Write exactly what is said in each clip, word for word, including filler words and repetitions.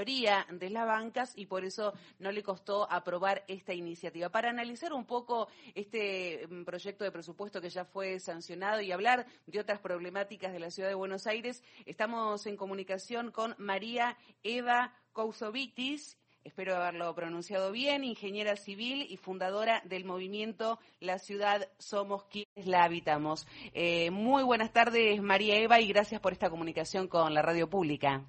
de las bancas y por eso no le costó aprobar esta iniciativa. Para analizar un poco este proyecto de presupuesto que ya fue sancionado y hablar de otras problemáticas de la Ciudad de Buenos Aires, estamos en comunicación con María Eva Cousovitis, espero haberlo pronunciado bien, ingeniera civil y fundadora del movimiento La Ciudad Somos Quienes la Habitamos. Eh, muy buenas tardes, María Eva, y gracias por esta comunicación con la radio pública.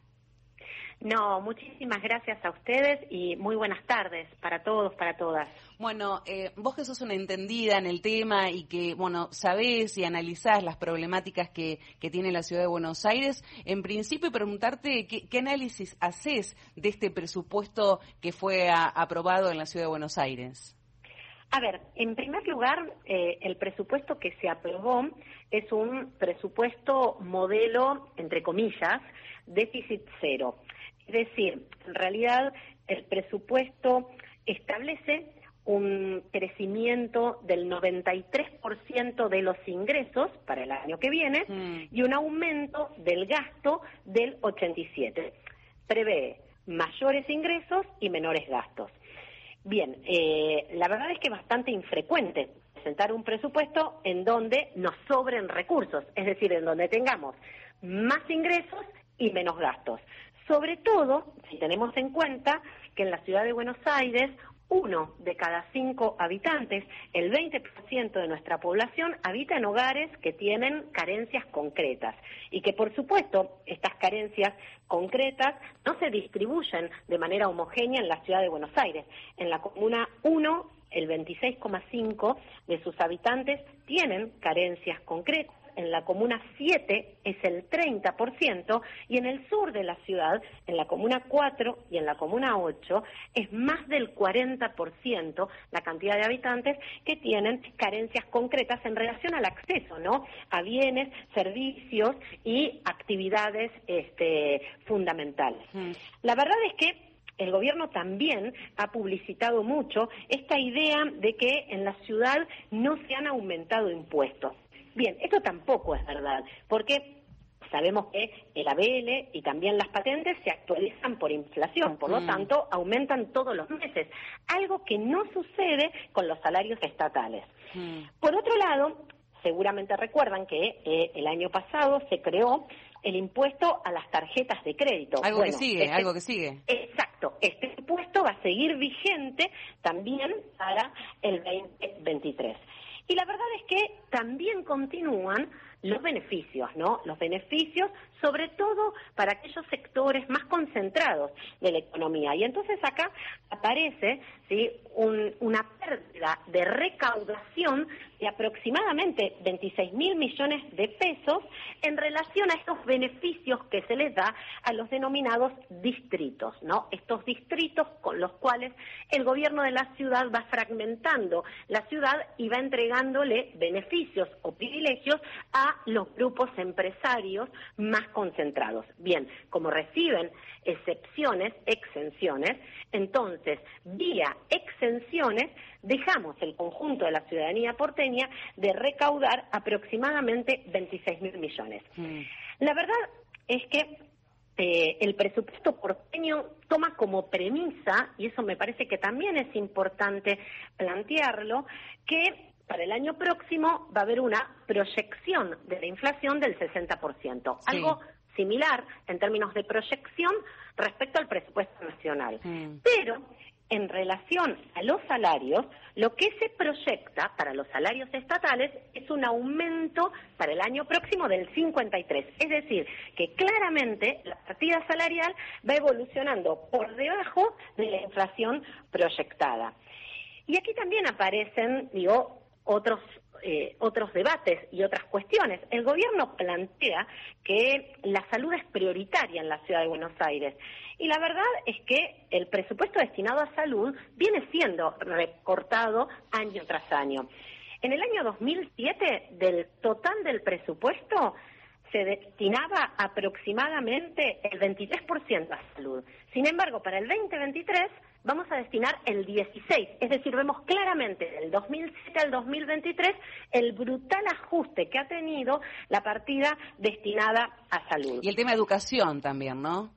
No, muchísimas gracias a ustedes y muy buenas tardes para todos, para todas. Bueno, eh, vos que sos una entendida en el tema y que, bueno, sabés y analizás las problemáticas que, que tiene la Ciudad de Buenos Aires, en principio preguntarte qué, qué análisis haces de este presupuesto que fue a, aprobado en la Ciudad de Buenos Aires. A ver, en primer lugar, eh, el presupuesto que se aprobó es un presupuesto modelo, entre comillas, déficit cero. Es decir, en realidad el presupuesto establece un crecimiento del noventa y tres por ciento de los ingresos para el año que viene mm. y un aumento del gasto del ochenta y siete por ciento. Prevé mayores ingresos y menores gastos. Bien, eh, la verdad es que es bastante infrecuente presentar un presupuesto en donde nos sobren recursos, es decir, en donde tengamos más ingresos y menos gastos. Sobre todo, si tenemos en cuenta que en la Ciudad de Buenos Aires, uno de cada cinco habitantes, el veinte por ciento de nuestra población, habita en hogares que tienen carencias concretas y que, por supuesto, estas carencias concretas no se distribuyen de manera homogénea en la Ciudad de Buenos Aires. En la Comuna uno, el veintiséis coma cinco por ciento de sus habitantes tienen carencias concretas. En la Comuna siete es el treinta por ciento y en el sur de la ciudad, en la Comuna cuatro y en la Comuna ocho, es más del cuarenta por ciento la cantidad de habitantes que tienen carencias concretas en relación al acceso, ¿no?, a bienes, servicios y actividades este, fundamentales. Mm. La verdad es que el gobierno también ha publicitado mucho esta idea de que en la ciudad no se han aumentado impuestos. Bien, esto tampoco es verdad, porque sabemos que el A B L y también las patentes se actualizan por inflación, por lo mm. tanto aumentan todos los meses, algo que no sucede con los salarios estatales. Mm. Por otro lado, seguramente recuerdan que eh, el año pasado se creó el impuesto a las tarjetas de crédito. Algo bueno, que sigue, este, algo que sigue. Exacto, este impuesto va a seguir vigente también para el veinte veintitrés. Y la verdad es que también continúan los beneficios, ¿no? Los beneficios, sobre todo para aquellos sectores más concentrados de la economía. Y entonces acá aparece, ¿sí?, un, una pérdida de recaudación de aproximadamente veintiséis mil millones de pesos en relación a estos beneficios que se les da a los denominados distritos, ¿no? Estos distritos con los cuales el gobierno de la ciudad va fragmentando la ciudad y va entregándole beneficios o privilegios a los grupos empresarios más concentrados. Bien, como reciben excepciones, exenciones, entonces, vía exenciones, dejamos el conjunto de la ciudadanía porteña de recaudar aproximadamente veintiséis mil millones. Mm. La verdad es que eh, el presupuesto porteño toma como premisa, y eso me parece que también es importante plantearlo, que para el año próximo va a haber una proyección de la inflación del sesenta por ciento, sí. Algo similar en términos de proyección respecto al presupuesto nacional. Mm. Pero en relación a los salarios, lo que se proyecta para los salarios estatales es un aumento para el año próximo del cincuenta y tres. Es decir, que claramente la partida salarial va evolucionando por debajo de la inflación proyectada. Y aquí también aparecen, digo, otros eh, otros debates y otras cuestiones. El gobierno plantea que la salud es prioritaria en la Ciudad de Buenos Aires y la verdad es que el presupuesto destinado a salud viene siendo recortado año tras año. En el año dos mil siete, del total del presupuesto, se destinaba aproximadamente el veintitrés por ciento a salud. Sin embargo, para el veinte veintitrés vamos a destinar el dieciséis por ciento, es decir, vemos claramente del dos mil siete al dos mil veintitrés el brutal ajuste que ha tenido la partida destinada a salud. Y el tema de educación también, ¿no?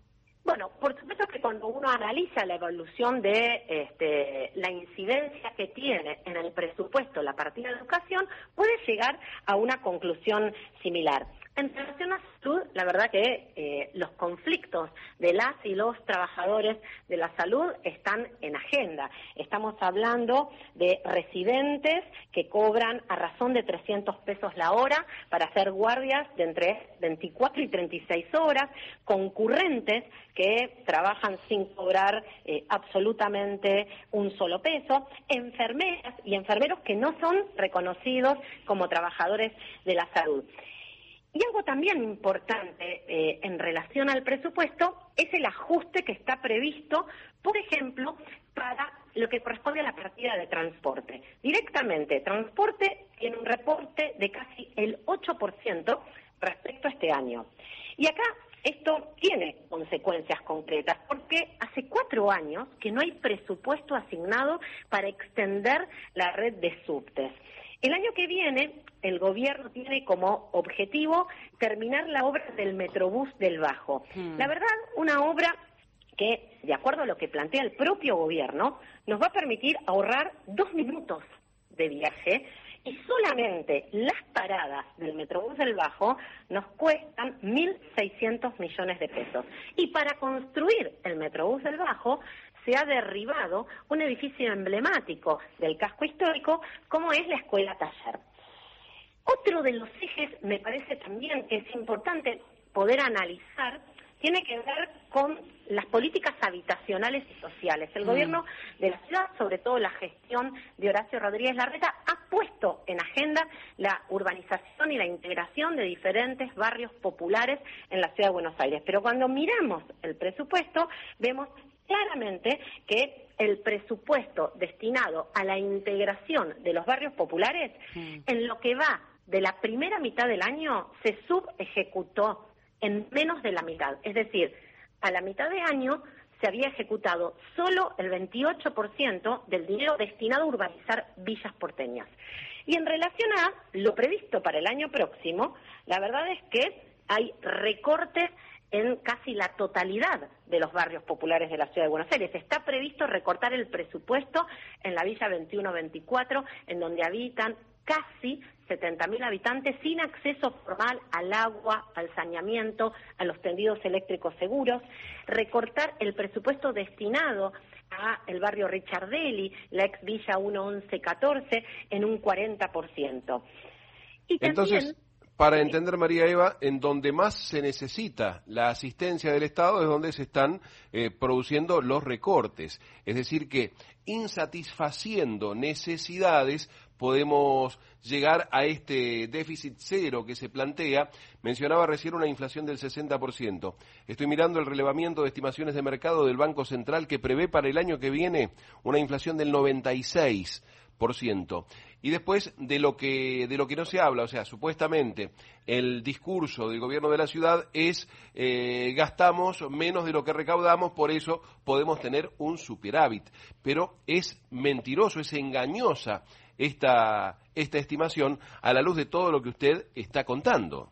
Bueno, por supuesto que cuando uno analiza la evolución de este, la incidencia que tiene en el presupuesto la partida de educación, puede llegar a una conclusión similar. En relación a salud, la verdad que eh, los conflictos de las y los trabajadores de la salud están en agenda. Estamos hablando de residentes que cobran a razón de trescientos pesos la hora para hacer guardias de entre veinticuatro y treinta y seis horas, concurrentes que trabajan sin cobrar eh, absolutamente un solo peso, enfermeras y enfermeros que no son reconocidos como trabajadores de la salud. Y algo también importante eh, en relación al presupuesto es el ajuste que está previsto, por ejemplo, para lo que corresponde a la partida de transporte. Directamente, transporte tiene un reporte de casi el ocho por ciento respecto a este año. Y acá esto tiene consecuencias concretas, porque hace cuatro años que no hay presupuesto asignado para extender la red de subtes. El año que viene, el gobierno tiene como objetivo terminar la obra del Metrobús del Bajo. Hmm. La verdad, una obra que, de acuerdo a lo que plantea el propio gobierno, nos va a permitir ahorrar dos minutos de viaje, y solamente las paradas del Metrobús del Bajo nos cuestan mil seiscientos millones de pesos. Y para construir el Metrobús del Bajo se ha derribado un edificio emblemático del casco histórico, como es la Escuela Taller. Otro de los ejes, me parece también que es importante poder analizar, tiene que ver con las políticas habitacionales y sociales. El mm. gobierno de la ciudad, sobre todo la gestión de Horacio Rodríguez Larreta, ha puesto en agenda la urbanización y la integración de diferentes barrios populares en la ciudad de Buenos Aires. Pero cuando miramos el presupuesto, vemos claramente que el presupuesto destinado a la integración de los barrios populares, mm. en lo que va de la primera mitad del año, se subejecutó en menos de la mitad. Es decir, a la mitad de año se había ejecutado solo el veintiocho por ciento del dinero destinado a urbanizar villas porteñas. Y en relación a lo previsto para el año próximo, la verdad es que hay recortes en casi la totalidad de los barrios populares de la Ciudad de Buenos Aires. Está previsto recortar el presupuesto en la Villa veintiuno veinticuatro, en donde habitan casi setenta mil habitantes sin acceso formal al agua, al saneamiento, a los tendidos eléctricos seguros, recortar el presupuesto destinado a el barrio Richardelli, la ex Villa uno once catorce, en un cuarenta por ciento. Y también, entonces, para entender, María Eva, en donde más se necesita la asistencia del Estado es donde se están eh, produciendo los recortes. Es decir, que insatisfaciendo necesidades podemos llegar a este déficit cero que se plantea. Mencionaba recién una inflación del sesenta por ciento. Estoy mirando el relevamiento de estimaciones de mercado del Banco Central, que prevé para el año que viene una inflación del noventa y seis por ciento. Y después de lo que de lo que no se habla, o sea, supuestamente el discurso del gobierno de la ciudad es eh, gastamos menos de lo que recaudamos, por eso podemos tener un superávit. Pero es mentiroso, es engañosa esta esta estimación a la luz de todo lo que usted está contando.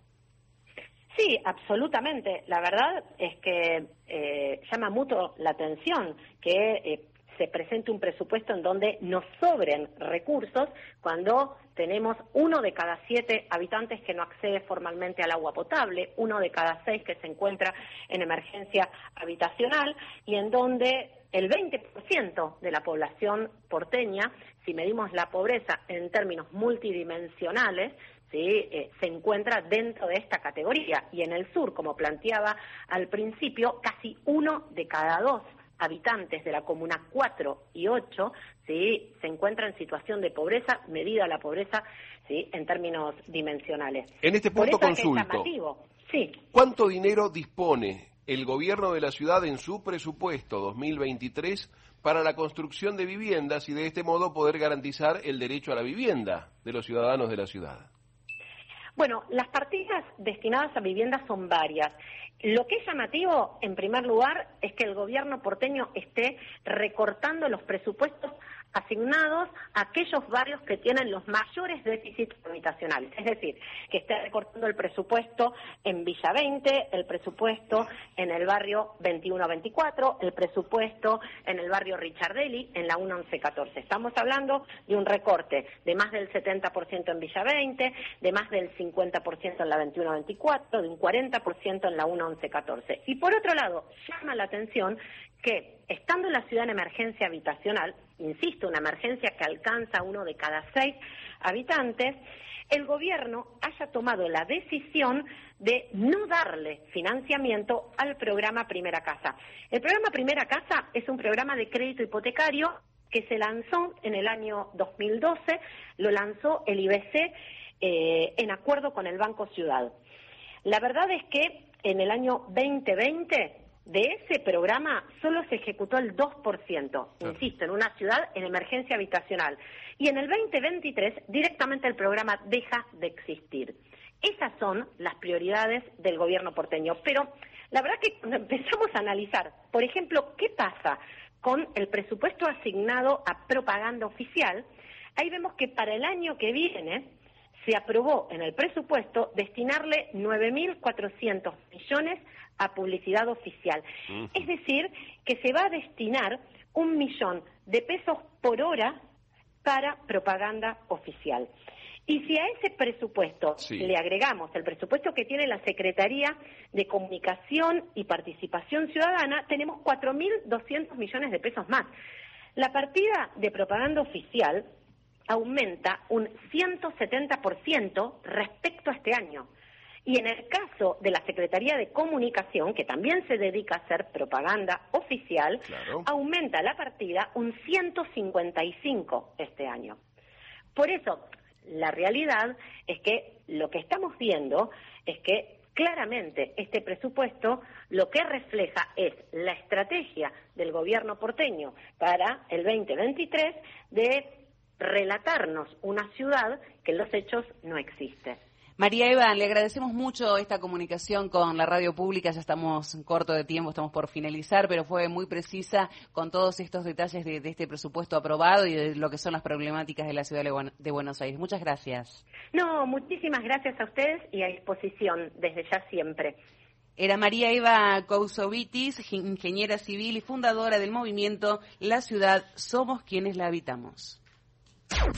Sí, absolutamente. La verdad es que eh, llama mucho la atención que eh, se presente un presupuesto en donde nos sobren recursos cuando tenemos uno de cada siete habitantes que no accede formalmente al agua potable, uno de cada seis que se encuentra en emergencia habitacional y en donde el veinte por ciento de la población porteña, si medimos la pobreza en términos multidimensionales, ¿sí? eh, se encuentra dentro de esta categoría. Y en el sur, como planteaba al principio, casi uno de cada dos habitantes de la comuna cuatro y ocho, ¿sí? se encuentra en situación de pobreza, medida la pobreza, ¿sí? en términos dimensionales. En este punto consulto, sí. ¿cuánto dinero dispone el gobierno de la ciudad en su presupuesto dos mil veintitrés para la construcción de viviendas y de este modo poder garantizar el derecho a la vivienda de los ciudadanos de la ciudad? Bueno, las partidas destinadas a viviendas son varias. Lo que es llamativo, en primer lugar, es que el gobierno porteño esté recortando los presupuestos asignados a aquellos barrios que tienen los mayores déficits habitacionales. Es decir, que esté recortando el presupuesto en Villa veinte, el presupuesto en el barrio veintiuno veinticuatro, el presupuesto en el barrio Richardelli, en la uno once catorce. Estamos hablando de un recorte de más del setenta por ciento en Villa veinte, de más del cincuenta por ciento en la veintiuno veinticuatro, de un cuarenta por ciento en la uno once catorce. Y por otro lado, llama la atención que, estando la ciudad en emergencia habitacional, insisto, una emergencia que alcanza a uno de cada seis habitantes, el gobierno haya tomado la decisión de no darle financiamiento al programa Primera Casa. El programa Primera Casa es un programa de crédito hipotecario que se lanzó en el año dos mil doce, lo lanzó el I B C eh, en acuerdo con el Banco Ciudad. La verdad es que en el año veinte veinte de ese programa solo se ejecutó el dos por ciento, claro. Insisto, en una ciudad en emergencia habitacional. Y en el veinte veintitrés directamente el programa deja de existir. Esas son las prioridades del gobierno porteño. Pero la verdad que cuando empezamos a analizar, por ejemplo, qué pasa con el presupuesto asignado a propaganda oficial, ahí vemos que para el año que viene se aprobó en el presupuesto destinarle nueve mil cuatrocientos millones a publicidad oficial. Uh-huh. Es decir, que se va a destinar un millón de pesos por hora para propaganda oficial. Y si a ese presupuesto sí. le agregamos el presupuesto que tiene la Secretaría de Comunicación y Participación Ciudadana, tenemos cuatro mil doscientos millones de pesos más. La partida de propaganda oficial aumenta un ciento setenta por ciento respecto a este año. Y en el caso de la Secretaría de Comunicación, que también se dedica a hacer propaganda oficial, claro. aumenta la partida un ciento cincuenta y cinco este año. Por eso, la realidad es que lo que estamos viendo es que claramente este presupuesto lo que refleja es la estrategia del gobierno porteño para el veinte veintitrés de relatarnos una ciudad que en los hechos no existe. María Eva, le agradecemos mucho esta comunicación con la radio pública, ya estamos corto de tiempo, estamos por finalizar, pero fue muy precisa con todos estos detalles de, de este presupuesto aprobado y de lo que son las problemáticas de la ciudad de Buenos Aires. Muchas gracias. No, muchísimas gracias a ustedes y a disposición desde ya siempre. Era María Eva Cousovitis, ingeniera civil y fundadora del movimiento La Ciudad Somos Quienes la Habitamos.